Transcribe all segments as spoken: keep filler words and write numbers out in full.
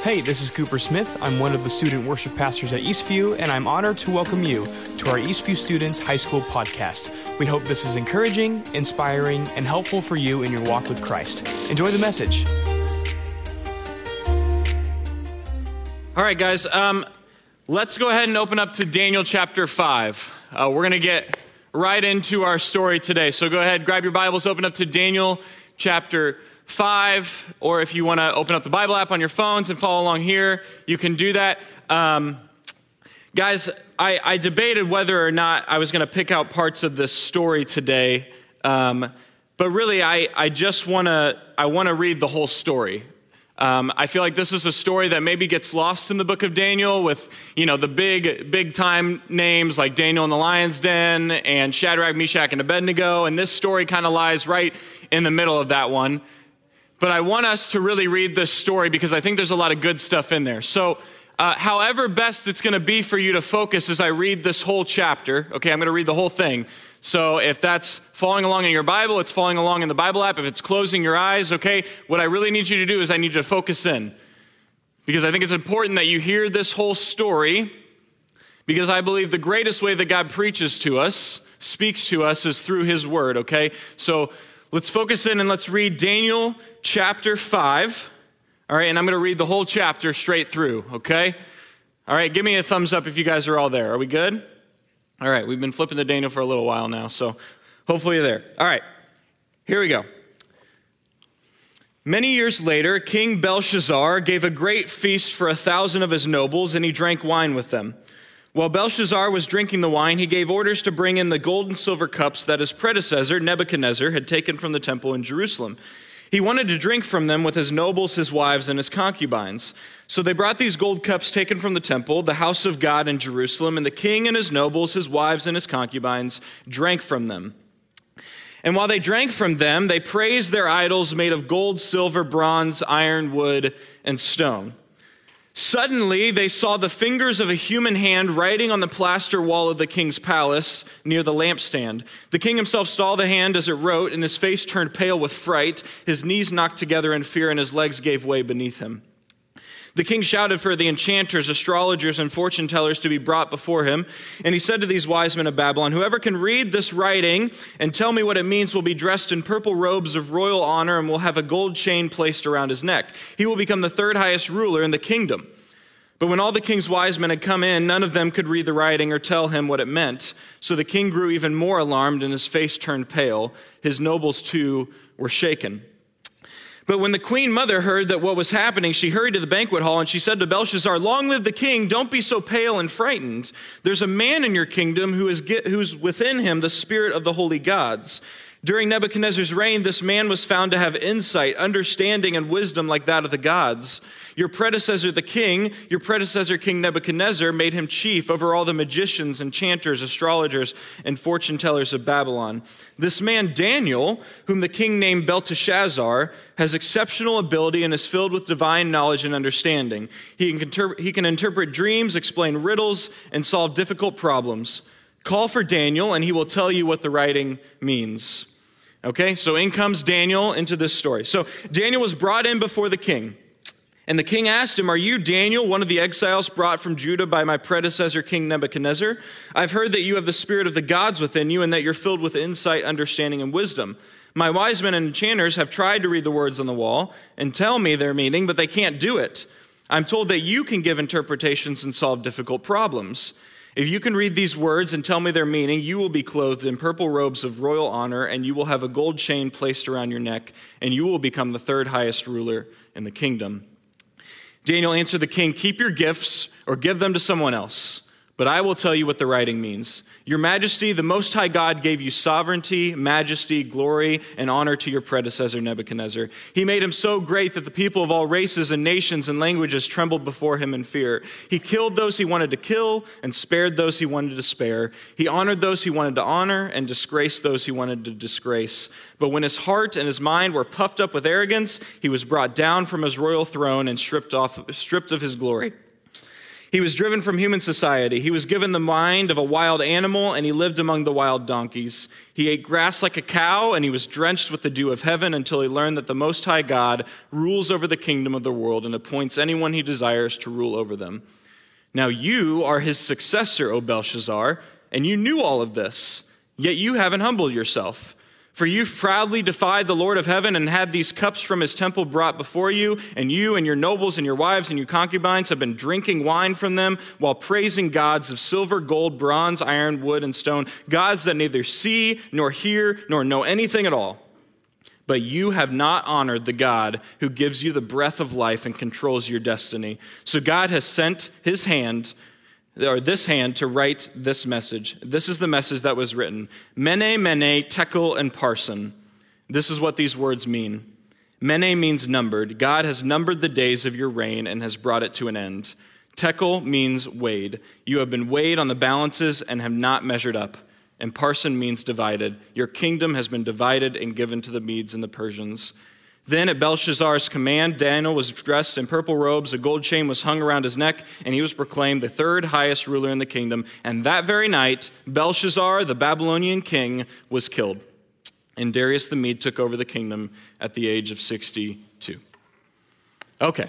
Hey, this is Cooper Smith. I'm one of the student worship pastors at Eastview, and I'm honored to welcome you to our Eastview Students High School podcast. We hope this is encouraging, inspiring, and helpful for you in your walk with Christ. Enjoy the message. All right, guys, um, let's go ahead and open up to Daniel chapter five. Uh, we're going to get right into our story today. So go ahead, grab your Bibles, open up to Daniel chapter five, or if you want to open up the Bible app on your phones and follow along here, you can do that. Um, guys, I, I debated whether or not I was going to pick out parts of this story today, um, but really I, I just want to I want to read the whole story. Um, I feel like this is a story that maybe gets lost in the book of Daniel with, you know, the big, big time names like Daniel in the lion's den and Shadrach, Meshach, and Abednego, and this story kind of lies right in the middle of that one. But I want us to really read this story because I think there's a lot of good stuff in there. So uh, however best it's going to be for you to focus as I read this whole chapter, okay, I'm going to read the whole thing. So if that's following along in your Bible, it's following along in the Bible app. If it's closing your eyes, okay, what I really need you to do is I need you to focus in. Because I think it's important that you hear this whole story, because I believe the greatest way that God preaches to us, speaks to us, is through His Word, okay? So let's focus in and let's read Daniel chapter five. All right, and I'm going to read the whole chapter straight through, okay? All right, give me a thumbs up if you guys are all there. Are we good? All right, we've been flipping to Daniel for a little while now, so hopefully you're there. All right, here we go. Many years later, King Belshazzar gave a great feast for a thousand of his nobles, and he drank wine with them. While Belshazzar was drinking the wine, he gave orders to bring in the gold and silver cups that his predecessor, Nebuchadnezzar, had taken from the temple in Jerusalem. He wanted to drink from them with his nobles, his wives, and his concubines. So they brought these gold cups taken from the temple, the house of God in Jerusalem, and the king and his nobles, his wives, and his concubines drank from them. And while they drank from them, they praised their idols made of gold, silver, bronze, iron, wood, and stone. Suddenly, they saw the fingers of a human hand writing on the plaster wall of the king's palace near the lampstand. The king himself saw the hand as it wrote, and his face turned pale with fright. His knees knocked together in fear, and his legs gave way beneath him. The king shouted for the enchanters, astrologers, and fortune tellers to be brought before him. And he said to these wise men of Babylon, "Whoever can read this writing and tell me what it means will be dressed in purple robes of royal honor and will have a gold chain placed around his neck. He will become the third highest ruler in the kingdom." But when all the king's wise men had come in, none of them could read the writing or tell him what it meant. So the king grew even more alarmed, and his face turned pale. His nobles, too, were shaken. But when the queen mother heard that what was happening, she hurried to the banquet hall, and she said to Belshazzar, "Long live the king! Don't be so pale and frightened. There's a man in your kingdom who is who's within him the spirit of the holy gods. During Nebuchadnezzar's reign, this man was found to have insight, understanding, and wisdom like that of the gods. Your predecessor, the king, your predecessor, King Nebuchadnezzar, made him chief over all the magicians, enchanters, astrologers, and fortune tellers of Babylon. This man, Daniel, whom the king named Belteshazzar, has exceptional ability and is filled with divine knowledge and understanding. He can, interpret, he can interpret dreams, explain riddles, and solve difficult problems. Call for Daniel, and he will tell you what the writing means." Okay, so in comes Daniel into this story. So Daniel was brought in before the king. And the king asked him, "Are you Daniel, one of the exiles brought from Judah by my predecessor, King Nebuchadnezzar? I've heard that you have the spirit of the gods within you and that you're filled with insight, understanding, and wisdom. My wise men and enchanters have tried to read the words on the wall and tell me their meaning, but they can't do it. I'm told that you can give interpretations and solve difficult problems. If you can read these words and tell me their meaning, you will be clothed in purple robes of royal honor, and you will have a gold chain placed around your neck, and you will become the third highest ruler in the kingdom." Daniel answered the king, "Keep your gifts or give them to someone else, but I will tell you what the writing means. Your Majesty, the Most High God gave you sovereignty, majesty, glory, and honor to your predecessor Nebuchadnezzar. He made him so great that the people of all races and nations and languages trembled before him in fear. He killed those he wanted to kill and spared those he wanted to spare. He honored those he wanted to honor and disgraced those he wanted to disgrace. But when his heart and his mind were puffed up with arrogance, he was brought down from his royal throne and stripped off, stripped of his glory. He was driven from human society. He was given the mind of a wild animal, and he lived among the wild donkeys. He ate grass like a cow, and he was drenched with the dew of heaven until he learned that the Most High God rules over the kingdom of the world and appoints anyone he desires to rule over them. Now you are his successor, O Belshazzar, and you knew all of this, yet you haven't humbled yourself. For you proudly defied the Lord of heaven and had these cups from his temple brought before you, and you and your nobles and your wives and your concubines have been drinking wine from them while praising gods of silver, gold, bronze, iron, wood, and stone, gods that neither see nor hear nor know anything at all. But you have not honored the God who gives you the breath of life and controls your destiny. So God has sent his hand or this hand to write this message. This is the message that was written. Mene, mene, tekel, and parsin. This is what these words mean. Mene means numbered. God has numbered the days of your reign and has brought it to an end. Tekel means weighed. You have been weighed on the balances and have not measured up. And parsin means divided. Your kingdom has been divided and given to the Medes and the Persians. Then at Belshazzar's command, Daniel was dressed in purple robes, a gold chain was hung around his neck, and he was proclaimed the third highest ruler in the kingdom. And that very night, Belshazzar, the Babylonian king, was killed. And Darius the Mede took over the kingdom at the age of sixty-two. Okay.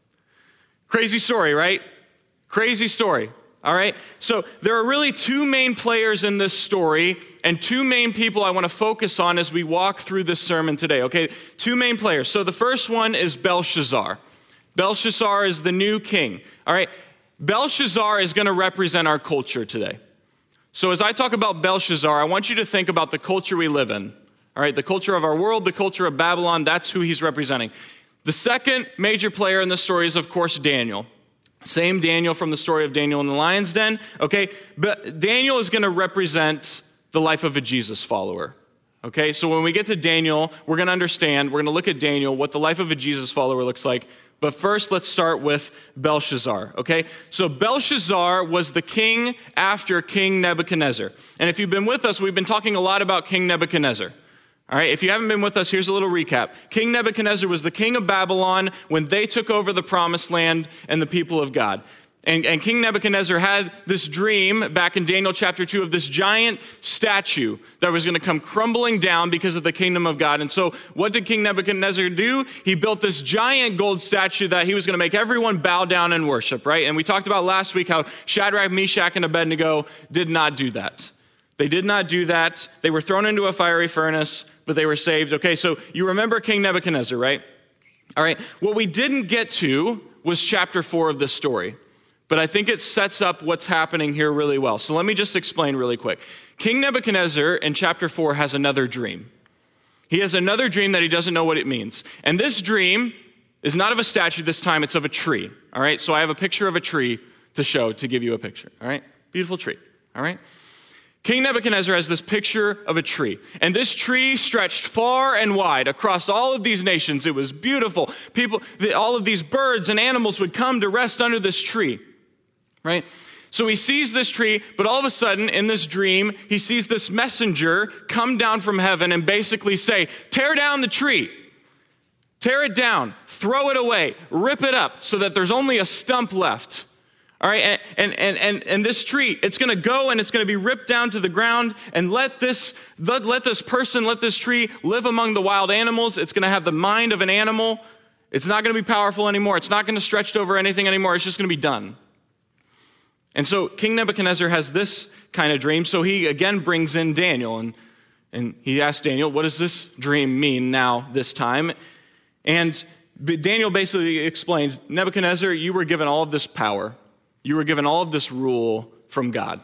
Crazy story, right? Crazy story. All right, so there are really two main players in this story and two main people I want to focus on as we walk through this sermon today, okay? Two main players. So the first one is Belshazzar. Belshazzar is the new king, all right? Belshazzar is going to represent our culture today. So as I talk about Belshazzar, I want you to think about the culture we live in, all right? The culture of our world, the culture of Babylon, that's who he's representing. The second major player in the story is, of course, Daniel. Same Daniel from the story of Daniel in the lion's den, okay? But Daniel is going to represent the life of a Jesus follower, okay? So when we get to Daniel, we're going to understand, we're going to look at Daniel, what the life of a Jesus follower looks like. But first, let's start with Belshazzar, okay? So Belshazzar was the king after King Nebuchadnezzar. And if you've been with us, we've been talking a lot about King Nebuchadnezzar. All right, if you haven't been with us, here's a little recap. King Nebuchadnezzar was the king of Babylon when they took over the promised land and the people of God. And, and King Nebuchadnezzar had this dream back in Daniel chapter two of this giant statue that was going to come crumbling down because of the kingdom of God. And so what did King Nebuchadnezzar do? He built this giant gold statue that he was going to make everyone bow down and worship, right? And we talked about last week how Shadrach, Meshach, and Abednego did not do that. They did not do that. They were thrown into a fiery furnace, but they were saved. Okay, so you remember King Nebuchadnezzar, right? All right, what we didn't get to was chapter four of this story, but I think it sets up what's happening here really well. So let me just explain really quick. King Nebuchadnezzar in chapter four has another dream. He has another dream that he doesn't know what it means. And this dream is not of a statue this time, it's of a tree. All right, so I have a picture of a tree to show, to give you a picture. All right, beautiful tree. All right. King Nebuchadnezzar has this picture of a tree, and this tree stretched far and wide across all of these nations. It was beautiful. People, the, all of these birds and animals would come to rest under this tree, right? So he sees this tree, but all of a sudden in this dream, he sees this messenger come down from heaven and basically say, tear down the tree, tear it down, throw it away, rip it up so that there's only a stump left. All right, and and and and this tree, it's going to go and it's going to be ripped down to the ground, and let this let, let this person, let this tree live among the wild animals. It's going to have the mind of an animal. It's not going to be powerful anymore. It's not going to stretch over anything anymore. It's just going to be done. And so King Nebuchadnezzar has this kind of dream. So he again brings in Daniel, and and he asks Daniel, what does this dream mean now this time? And Daniel basically explains, Nebuchadnezzar, you were given all of this power. You were given all of this rule from God.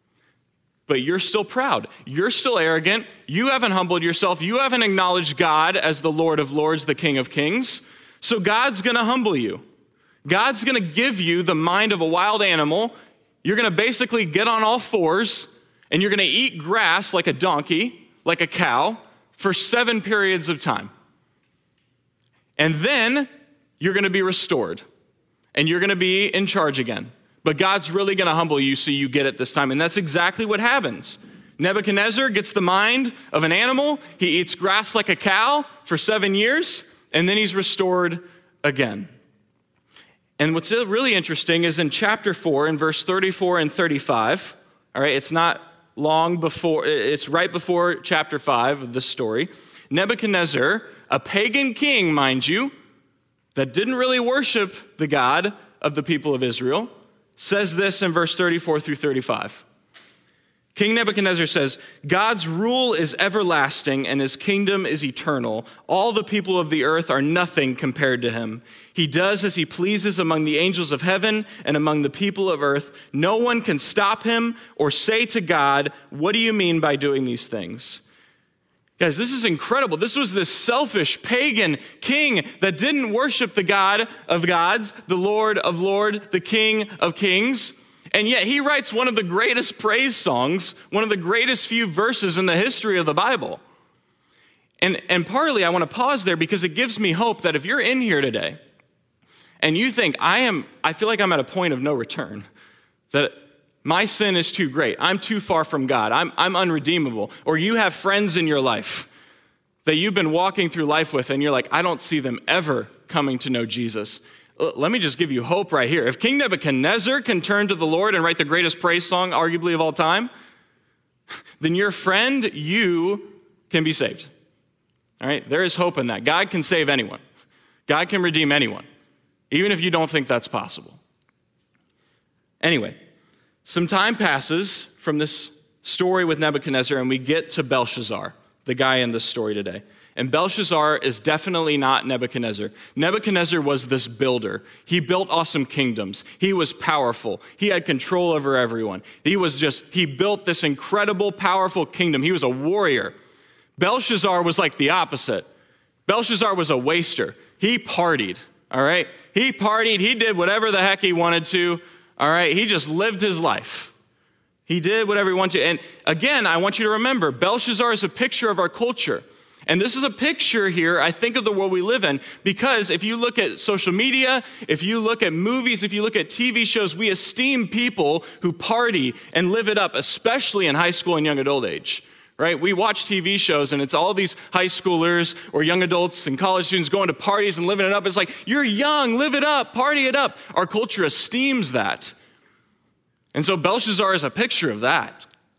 But you're still proud. You're still arrogant. You haven't humbled yourself. You haven't acknowledged God as the Lord of Lords, the King of Kings. So God's going to humble you. God's going to give you the mind of a wild animal. You're going to basically get on all fours, and you're going to eat grass like a donkey, like a cow, for seven periods of time. And then you're going to be restored, and you're going to be in charge again. But God's really going to humble you so you get it this time. And that's exactly what happens. Nebuchadnezzar gets the mind of an animal. He eats grass like a cow for seven years, and then he's restored again. And what's really interesting is in chapter four, in verse thirty-four and thirty-five, all right, it's not long before, it's right before chapter five of this story. Nebuchadnezzar, a pagan king, mind you, that didn't really worship the God of the people of Israel, says this in verse thirty-four through thirty-five. King Nebuchadnezzar says, God's rule is everlasting and his kingdom is eternal. All the people of the earth are nothing compared to him. He does as he pleases among the angels of heaven and among the people of earth. No one can stop him or say to God, what do you mean by doing these things? Guys, this is incredible. This was this selfish pagan king that didn't worship the God of gods, the Lord of lords, the King of kings. And yet he writes one of the greatest praise songs, one of the greatest few verses in the history of the Bible. And, and partly I want to pause there because it gives me hope that if you're in here today and you think, I am, I feel like I'm at a point of no return, that my sin is too great, I'm too far from God, I'm, I'm unredeemable, or you have friends in your life that you've been walking through life with and you're like, I don't see them ever coming to know Jesus. Let me just give you hope right here. If King Nebuchadnezzar can turn to the Lord and write the greatest praise song, arguably of all time, then your friend, you, can be saved. All right? There is hope in that. God can save anyone. God can redeem anyone, even if you don't think that's possible. Anyway, some time passes from this story with Nebuchadnezzar, and we get to Belshazzar, the guy in this story today. And Belshazzar is definitely not Nebuchadnezzar. Nebuchadnezzar was this builder. He built awesome kingdoms. He was powerful. He had control over everyone. He was just, he built this incredible, powerful kingdom. He was a warrior. Belshazzar was like the opposite. Belshazzar was a waster. He partied, all right? He partied. He did whatever the heck he wanted to, all right? He just lived his life. He did whatever he wanted to. And again, I want you to remember, Belshazzar is a picture of our culture. And this is a picture here, I think, of the world we live in, because if you look at social media, if you look at movies, if you look at T V shows, we esteem people who party and live it up, especially in high school and young adult age, right? We watch T V shows and it's all these high schoolers or young adults and college students going to parties and living it up. It's like, you're young, live it up, party it up. Our culture esteems that. And so Belshazzar is a picture of that.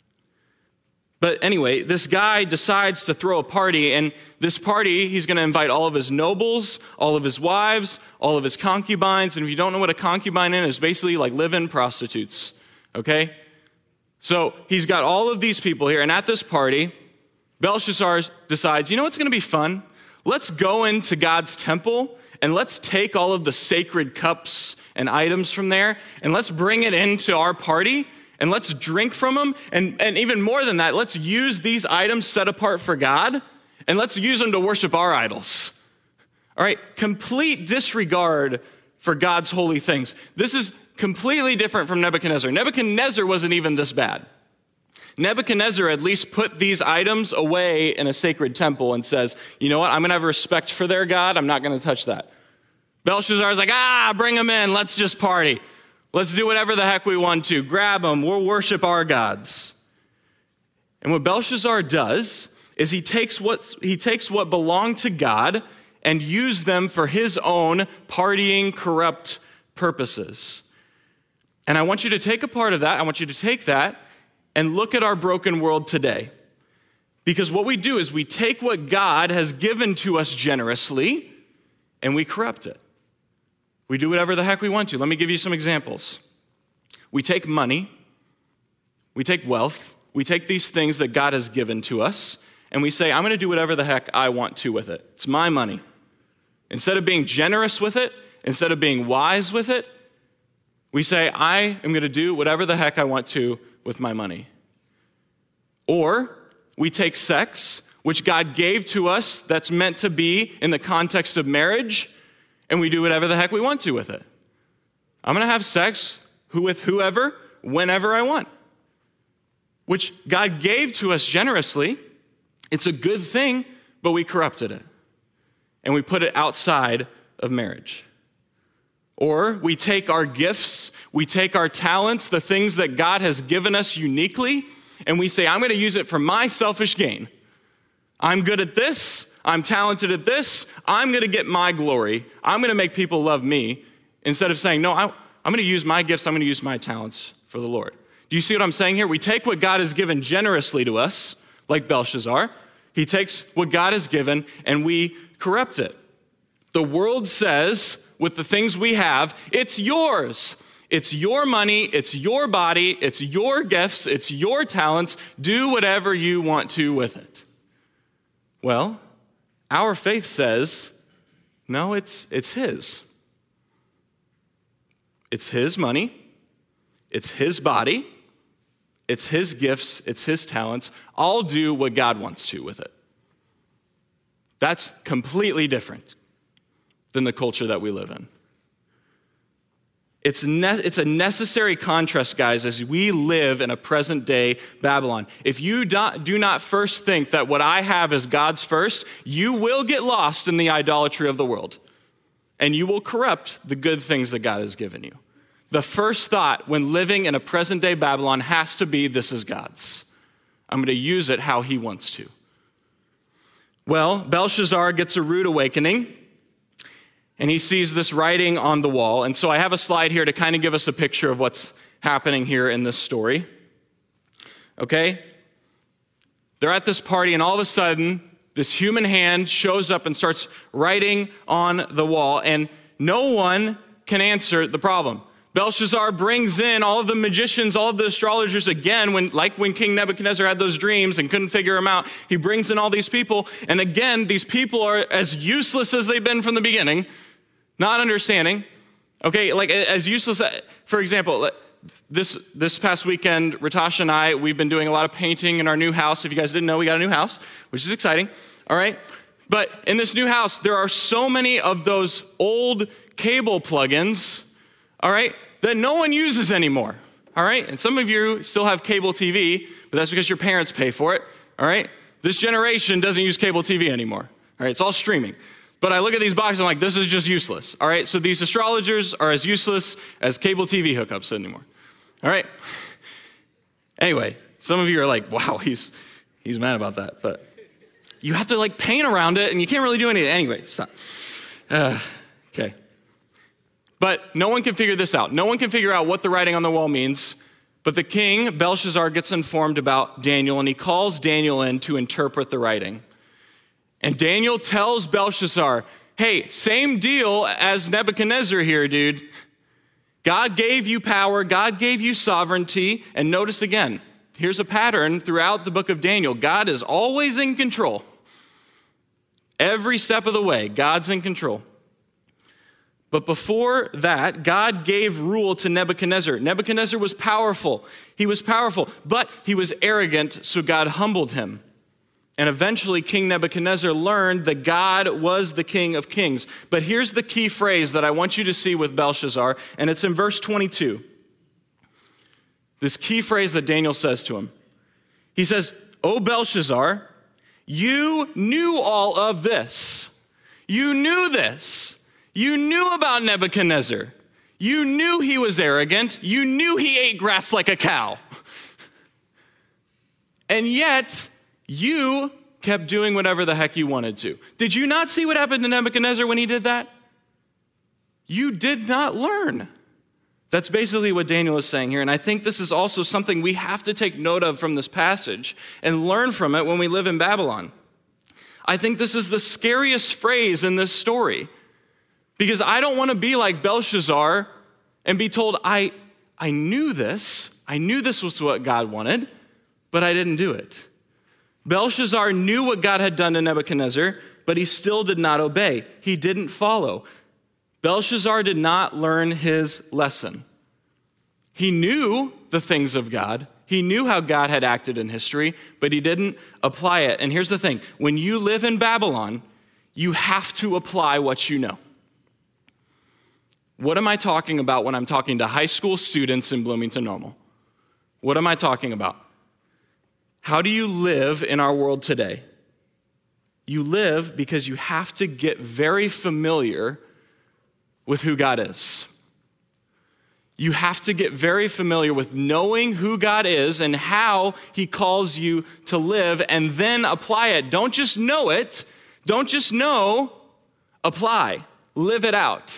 But anyway, this guy decides to throw a party, and this party, he's going to invite all of his nobles, all of his wives, all of his concubines, and if you don't know what a concubine is, it's basically like live-in prostitutes, okay? So he's got all of these people here, and at this party, Belshazzar decides, you know what's going to be fun? Let's go into God's temple, and let's take all of the sacred cups and items from there, and let's bring it into our party, and let's drink from them. And, and even more than that, let's use these items set apart for God, and let's use them to worship our idols. All right, complete disregard for God's holy things. This is completely different from Nebuchadnezzar. Nebuchadnezzar wasn't even this bad. Nebuchadnezzar at least put these items away in a sacred temple and says, you know what, I'm going to have respect for their God. I'm not going to touch that. Belshazzar's like, ah, bring them in. Let's just party. Let's do whatever the heck we want to. Grab them. We'll worship our gods. And what Belshazzar does is he takes what he takes what belonged to God and used them for his own partying, corrupt purposes. And I want you to take a part of that. I want you to take that and look at our broken world today. Because what we do is we take what God has given to us generously and we corrupt it. We do whatever the heck we want to. Let me give you some examples. We take money, we take wealth, we take these things that God has given to us, and we say, I'm going to do whatever the heck I want to with it. It's my money. Instead of being generous with it, instead of being wise with it, we say, I am going to do whatever the heck I want to with my money. Or we take sex, which God gave to us that's meant to be in the context of marriage, and we do whatever the heck we want to with it. I'm going to have sex with whoever, whenever I want. Which God gave to us generously. It's a good thing, but we corrupted it. And we put it outside of marriage. Or we take our gifts, we take our talents, the things that God has given us uniquely, and we say, I'm going to use it for my selfish gain. I'm good at this. I'm talented at this. I'm going to get my glory. I'm going to make people love me. instead of saying, no, I, I'm going to use my gifts, I'm going to use my talents for the Lord. Do you see what I'm saying here? We take what God has given generously to us, like Belshazzar. He takes what God has given and we corrupt it. The world says, with the things we have, it's yours. It's your money, it's your body, it's your gifts, it's your talents. Do whatever you want to with it. Well, our faith says, no, it's it's his. It's his money, it's his body, it's his gifts, it's his talents. I'll do what God wants to with it. That's completely different than the culture that we live in. It's, ne- it's a necessary contrast, guys, as we live in a present-day Babylon. If you do, do not first think that what I have is God's first, you will get lost in the idolatry of the world, and you will corrupt the good things that God has given you. The first thought when living in a present-day Babylon has to be, this is God's. I'm going to use it how he wants to. Well, Belshazzar gets a rude awakening. And he sees this writing on the wall. And so I have a slide here to kind of give us a picture of what's happening here in this story. Okay? They're at this party, and all of a sudden, this human hand shows up and starts writing on the wall, and no one can answer the problem. Belshazzar brings in all of the magicians, all of the astrologers again, when, like when King Nebuchadnezzar had those dreams and couldn't figure them out. He brings in all these people, and again, these people are as useless as they've been from the beginning. Not understanding, okay, like as useless, for example, this this past weekend, Ratasha and I, we've been doing a lot of painting in our new house. If you guys didn't know, we got a new house, which is exciting, all right? But in this new house, there are so many of those old cable plugins, all right, that no one uses anymore, all right? And some of you still have cable T V, but that's because your parents pay for it, all right? This generation doesn't use cable T V anymore, all right? It's all streaming. But I look at these boxes and I'm like, this is just useless. All right, so these astrologers are as useless as cable T V hookups anymore. All right. Anyway, some of you are like, wow, he's he's mad about that. But you have to like paint around it and you can't really do anything. Anyway, stop. Uh, okay. But no one can figure this out. No one can figure out what the writing on the wall means. But the king, Belshazzar, gets informed about Daniel, and he calls Daniel in to interpret the writing. And Daniel tells Belshazzar, hey, same deal as Nebuchadnezzar here, dude. God gave you power. God gave you sovereignty. And notice again, here's a pattern throughout the book of Daniel. God is always in control. Every step of the way, God's in control. But before that, God gave rule to Nebuchadnezzar. Nebuchadnezzar was powerful. He was powerful, but he was arrogant, so God humbled him. And eventually, King Nebuchadnezzar learned that God was the King of Kings. But here's the key phrase that I want you to see with Belshazzar, and it's in verse twenty-two. This key phrase that Daniel says to him. He says, O Belshazzar, you knew all of this. You knew this. You knew about Nebuchadnezzar. You knew he was arrogant. You knew he ate grass like a cow. And yet, you kept doing whatever the heck you wanted to. Did you not see what happened to Nebuchadnezzar when he did that? You did not learn. That's basically what Daniel is saying here. And I think this is also something we have to take note of from this passage and learn from it when we live in Babylon. I think this is the scariest phrase in this story. Because I don't want to be like Belshazzar and be told, I, I knew this. I knew this was what God wanted, but I didn't do it. Belshazzar knew what God had done to Nebuchadnezzar, but he still did not obey. He didn't follow. Belshazzar did not learn his lesson. He knew the things of God. He knew how God had acted in history, but he didn't apply it. And here's the thing. When you live in Babylon, you have to apply what you know. What am I talking about when I'm talking to high school students in Bloomington Normal? What am I talking about? How do you live in our world today? You live because you have to get very familiar with who God is. You have to get very familiar with knowing who God is and how he calls you to live, and then apply it. Don't just know it. Don't just know. Apply. Live it out.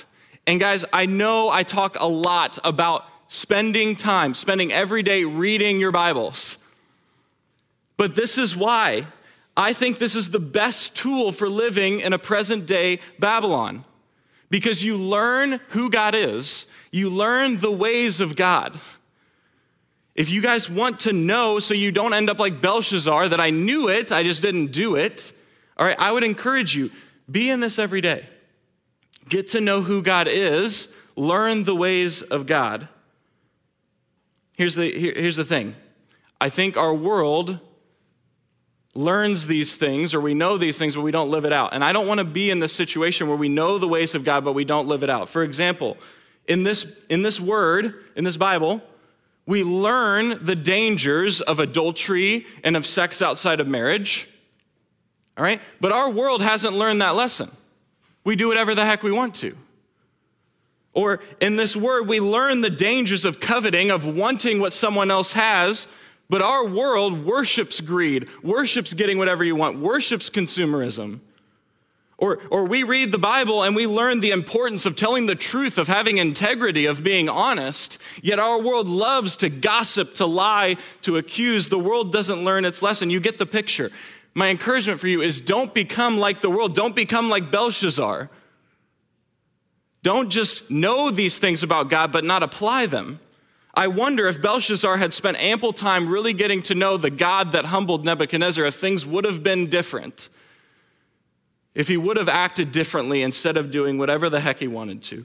And guys, I know I talk a lot about spending time, spending every day reading your Bibles. But this is why I think this is the best tool for living in a present day Babylon. Because you learn who God is. You learn the ways of God. If you guys want to know so you don't end up like Belshazzar, that I knew it, I just didn't do it, all right, I would encourage you, be in this every day. Get to know who God is. Learn the ways of God. Here's the, here, here's the thing. I think our world learns these things, or we know these things, but we don't live it out. And I don't want to be in this situation where we know the ways of God, but we don't live it out. For example, in this, in this word, in this Bible, we learn the dangers of adultery and of sex outside of marriage. All right? But our world hasn't learned that lesson. We do whatever the heck we want to. Or in this word, we learn the dangers of coveting, of wanting what someone else has. But our world worships greed, worships getting whatever you want, worships consumerism. Or, or we read the Bible and we learn the importance of telling the truth, of having integrity, of being honest. Yet our world loves to gossip, to lie, to accuse. The world doesn't learn its lesson. You get the picture. My encouragement for you is don't become like the world. Don't become like Belshazzar. Don't just know these things about God, but not apply them. I wonder if Belshazzar had spent ample time really getting to know the God that humbled Nebuchadnezzar, if things would have been different. If he would have acted differently instead of doing whatever the heck he wanted to.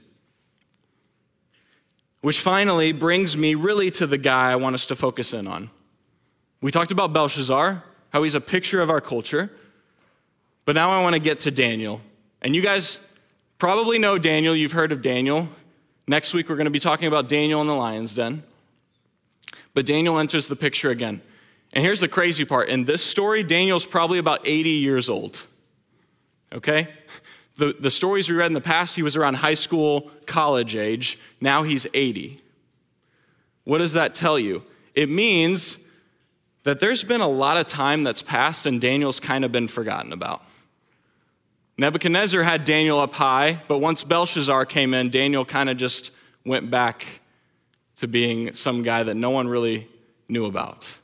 Which finally brings me really to the guy I want us to focus in on. We talked about Belshazzar, how he's a picture of our culture. But now I want to get to Daniel. And you guys probably know Daniel. You've heard of Daniel. Next week, we're going to be talking about Daniel in the lion's den. But Daniel enters the picture again. And here's the crazy part. In this story, Daniel's probably about eighty years old. Okay? The, the stories we read in the past, he was around high school, college age. Now he's eighty. What does that tell you? It means that there's been a lot of time that's passed and Daniel's kind of been forgotten about. Nebuchadnezzar had Daniel up high, but once Belshazzar came in, Daniel kind of just went back to being some guy that no one really knew about.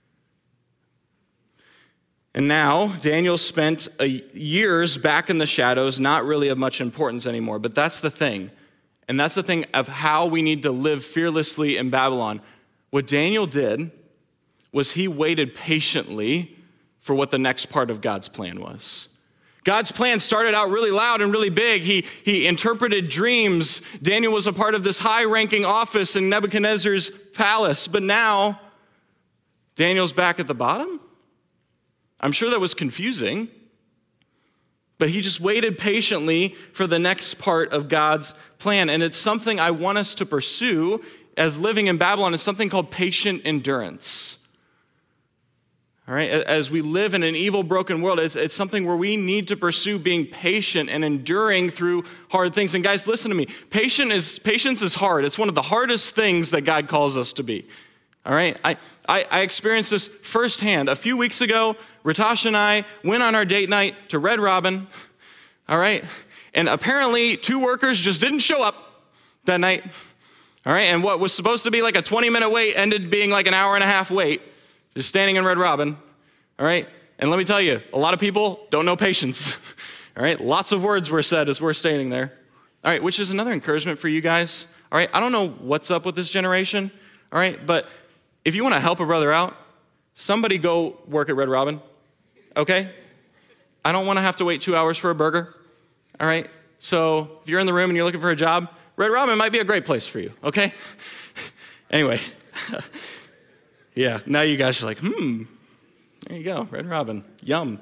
And now, Daniel spent a, years back in the shadows, not really of much importance anymore. But that's the thing. And that's the thing of how we need to live fearlessly in Babylon. What Daniel did was he waited patiently for what the next part of God's plan was. God's plan started out really loud and really big. He, he interpreted dreams. Daniel was a part of this high-ranking office in Nebuchadnezzar's palace. But now, Daniel's back at the bottom? I'm sure that was confusing. But he just waited patiently for the next part of God's plan. And it's something I want us to pursue as living in Babylon. It's something called patient endurance. All right, as we live in an evil, broken world, it's, it's something where we need to pursue being patient and enduring through hard things. And guys, listen to me. Patient is, patience is hard. It's one of the hardest things that God calls us to be. All right, I, I, I experienced this firsthand. A few weeks ago, Ritash and I went on our date night to Red Robin. All right, and apparently two workers just didn't show up that night. All right, and what was supposed to be like a twenty-minute wait ended being like an hour and a half wait. Just standing in Red Robin, all right? And let me tell you, a lot of people don't know patience, all right? Lots of words were said as we're standing there, all right? Which is another encouragement for you guys, all right? I don't know what's up with this generation, all right? But if you want to help a brother out, somebody go work at Red Robin, okay? I don't want to have to wait two hours for a burger, all right? So if you're in the room and you're looking for a job, Red Robin might be a great place for you, okay? Anyway. Yeah, now you guys are like, hmm, there you go, Red Robin, yum.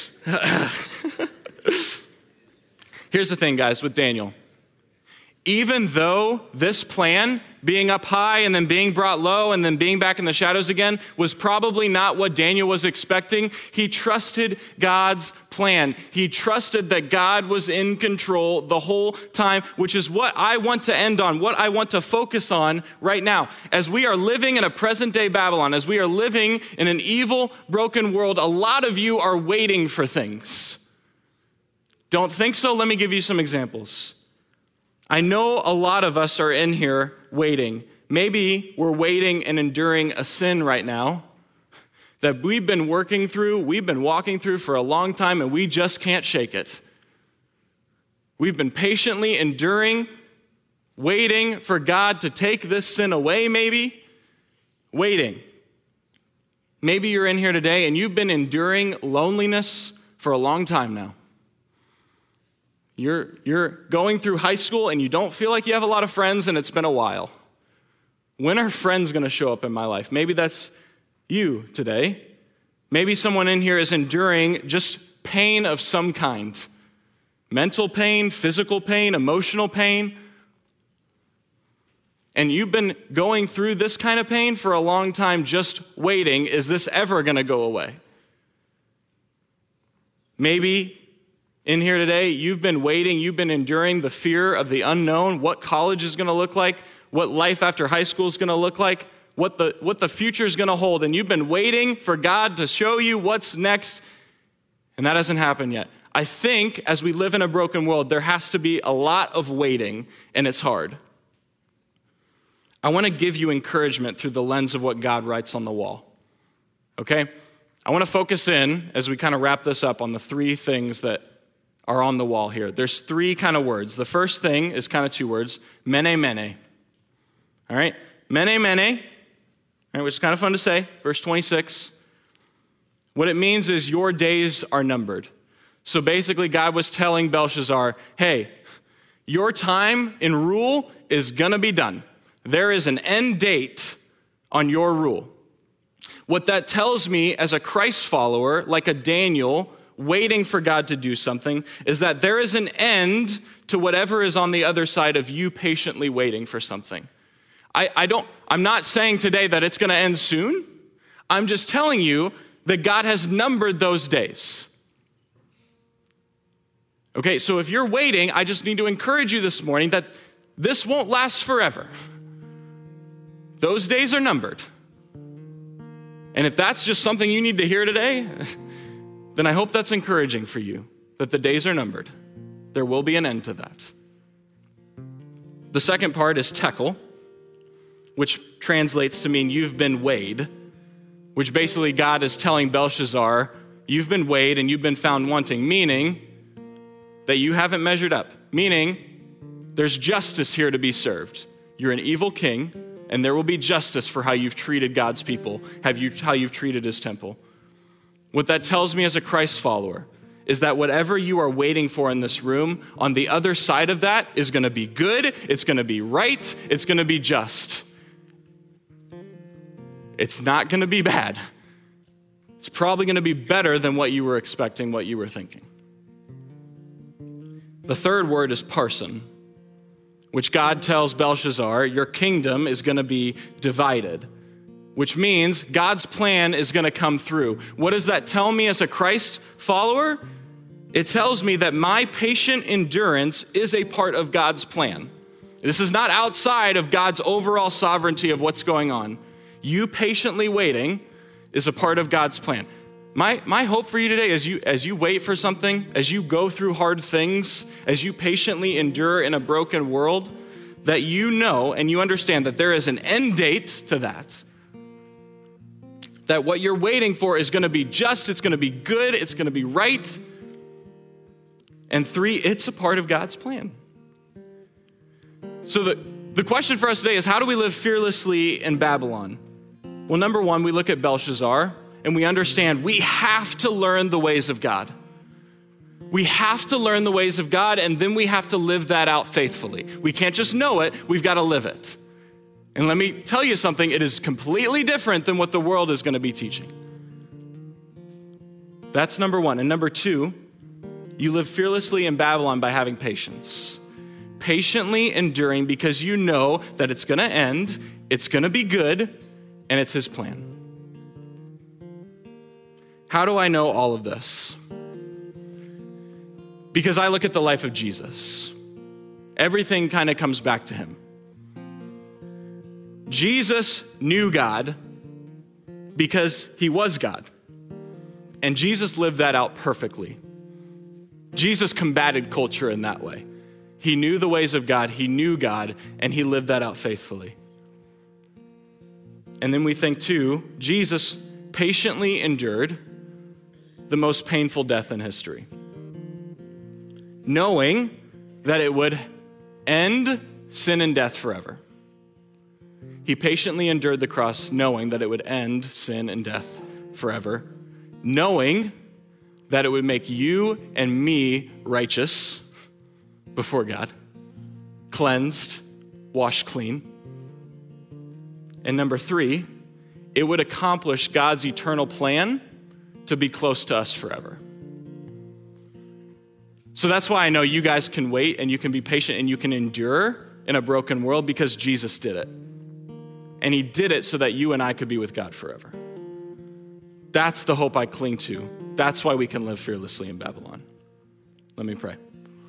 Here's the thing, guys, with Daniel. Even though this plan, being up high and then being brought low and then being back in the shadows again, was probably not what Daniel was expecting, he trusted God's plan. He trusted that God was in control the whole time, which is what I want to end on, what I want to focus on right now. As we are living in a present-day Babylon, as we are living in an evil, broken world, a lot of you are waiting for things. Don't think so? Let me give you some examples. I know a lot of us are in here waiting. Maybe we're waiting and enduring a sin right now that we've been working through, we've been walking through for a long time, and we just can't shake it. We've been patiently enduring, waiting for God to take this sin away, maybe. Waiting. Maybe you're in here today and you've been enduring loneliness for a long time now. You're, you're going through high school and you don't feel like you have a lot of friends, and it's been a while. When are friends going to show up in my life? Maybe that's you today. Maybe someone in here is enduring just pain of some kind. Mental pain, physical pain, emotional pain. And you've been going through this kind of pain for a long time, just waiting. Is this ever going to go away? Maybe in here today, you've been waiting, you've been enduring the fear of the unknown, what college is going to look like, what life after high school is going to look like, what the, what the future is going to hold. And you've been waiting for God to show you what's next, and that hasn't happened yet. I think as we live in a broken world, there has to be a lot of waiting, and it's hard. I want to give you encouragement through the lens of what God writes on the wall. Okay? I want to focus in, as we kind of wrap this up, on the three things that are on the wall here. There's three kind of words. The first thing is kind of two words, mene, mene. All right? Mene, mene, all right, which is kind of fun to say, verse twenty-six. What it means is your days are numbered. So basically, God was telling Belshazzar, hey, your time in rule is going to be done. There is an end date on your rule. What that tells me as a Christ follower, like a Daniel, waiting for God to do something, is that there is an end to whatever is on the other side of you patiently waiting for something. I, I don't, I'm not saying today that it's going to end soon. I'm just telling you that God has numbered those days. Okay, so if you're waiting, I just need to encourage you this morning that this won't last forever. Those days are numbered. And if that's just something you need to hear today, then I hope that's encouraging for you, that the days are numbered. There will be an end to that. The second part is tekel, which translates to mean you've been weighed, which basically God is telling Belshazzar, you've been weighed and you've been found wanting, meaning that you haven't measured up, meaning there's justice here to be served. You're an evil king, and there will be justice for how you've treated God's people, have you, how you've treated his temple. What that tells me as a Christ follower is that whatever you are waiting for in this room, on the other side of that is going to be good, it's going to be right, it's going to be just. It's not going to be bad. It's probably going to be better than what you were expecting, what you were thinking. The third word is parson, which God tells Belshazzar, your kingdom is going to be divided, which means God's plan is going to come through. What does that tell me as a Christ follower? It tells me that my patient endurance is a part of God's plan. This is not outside of God's overall sovereignty of what's going on. You patiently waiting is a part of God's plan. My my hope for you today as you as you wait for something, as you go through hard things, as you patiently endure in a broken world, that you know and you understand that there is an end date to that. That what you're waiting for is going to be just, it's going to be good, it's going to be right. And three, it's a part of God's plan. So the, the question for us today is, how do we live fearlessly in Babylon? Well, number one, we look at Belshazzar and we understand we have to learn the ways of God. We have to learn the ways of God, and then we have to live that out faithfully. We can't just know it, we've got to live it. And let me tell you something, it is completely different than what the world is going to be teaching. That's number one. And number two, you live fearlessly in Babylon by having patience. Patiently enduring because you know that it's going to end, it's going to be good, and it's his plan. How do I know all of this? Because I look at the life of Jesus. Everything kind of comes back to him. Jesus knew God because he was God. And Jesus lived that out perfectly. Jesus combated culture in that way. He knew the ways of God. He knew God, and he lived that out faithfully. And then we think too, Jesus patiently endured the most painful death in history, knowing that it would end sin and death forever. He patiently endured the cross, knowing that it would end sin and death forever, knowing that it would make you and me righteous before God, cleansed, washed clean. And number three, it would accomplish God's eternal plan to be close to us forever. So that's why I know you guys can wait and you can be patient and you can endure in a broken world, because Jesus did it. And he did it so that you and I could be with God forever. That's the hope I cling to. That's why we can live fearlessly in Babylon. Let me pray.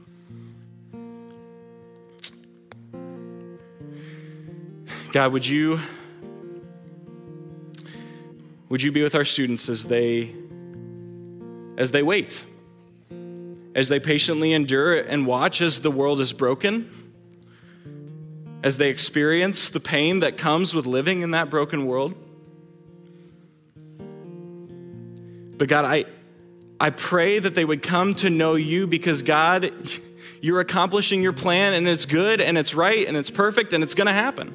God, would you, would you be with our students as they, as they wait, as they patiently endure and watch as the world is broken, as they experience the pain that comes with living in that broken world. But God, I, I pray that they would come to know you, because God, you're accomplishing your plan, and it's good and it's right and it's perfect and it's going to happen.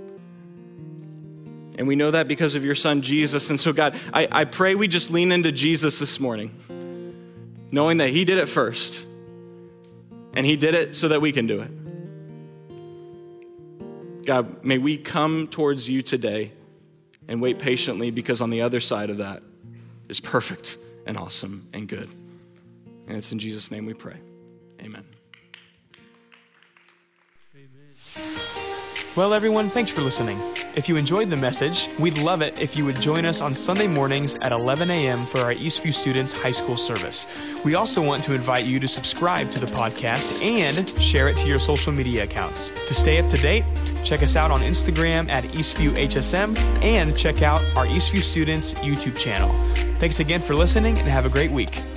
And we know that because of your son, Jesus. And so God, I, I pray we just lean into Jesus this morning, knowing that he did it first, and he did it so that we can do it. God, may we come towards you today and wait patiently, because on the other side of that is perfect and awesome and good. And it's in Jesus' name we pray. Amen. Well, everyone, thanks for listening. If you enjoyed the message, we'd love it if you would join us on Sunday mornings at eleven a.m. for our Eastview Students High School service. We also want to invite you to subscribe to the podcast and share it to your social media accounts. To stay up to date, check us out on Instagram at Eastview H S M and check out our Eastview Students YouTube channel. Thanks again for listening, and have a great week.